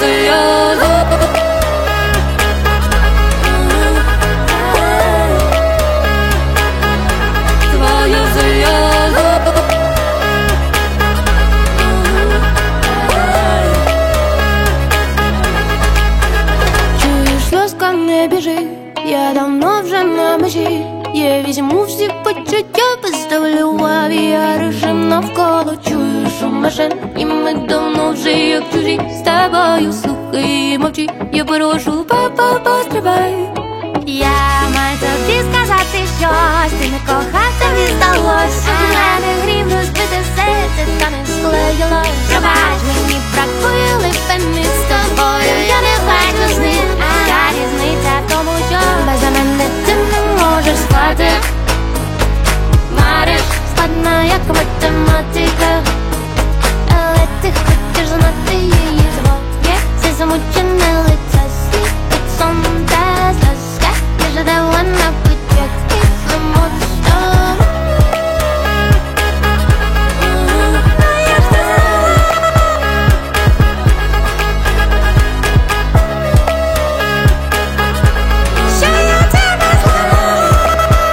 заязу. Твоя заязу. Чуєш, сльозка, не біжи, я давно вже на межі. Я візьму всі почуття, поставлю авіарежим навколо. Чую шум машин, і ми давно вже як чужі. З тобою слухай і мовчи, я прошу, папа, постривай. Я маю тобі сказати щось, ти не кохав, тобі здалось. У мене грім розбите серце, та не склеїлось. Пробач, мені бракує липини з тобою, я не хочу з ним. Та різниця в тому, що без мене ти не можеш спати. Мариш, складна як математика, але ти хочеш знати її звуки. Це замучене лице, сліпить сон та зразка. Я жадала на початки самотно. Що я тебе зламала?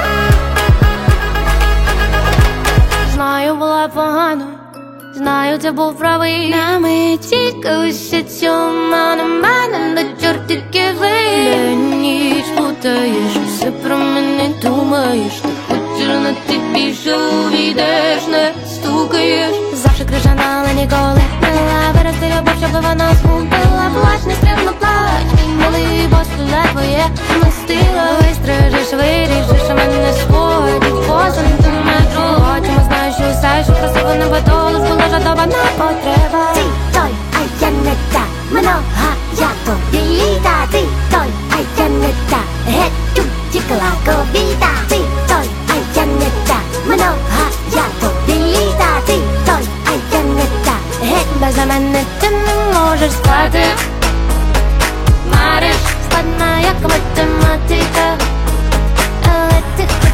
Знаю, була погано, знаю, це був правий. На мить тільки усе цьому на мене до чортиків. Ніч плутаєш, все про мене думаєш. Ти хочеш знати більше, увійдеш, не стукаєш. Завжди крижана, але ніколи мила. Вирости любов, щоб вона згубила. Плач, не стримно плач, мій милий, бо стуле твоє мастило. Вистрижиш, виріжеш, а мене сходить по сантиметру. Очима знаю, що все, що красиво не батолу, була жадована потреба. Ти той, а я не та, много я тобі та. Ти той, а я не та, геть утікла ковіда. Ти той, а я не та, много я тобі та. Ти той, а я не та, геть Без мене ти не можеш спати. Мариш, складна як математика, але ти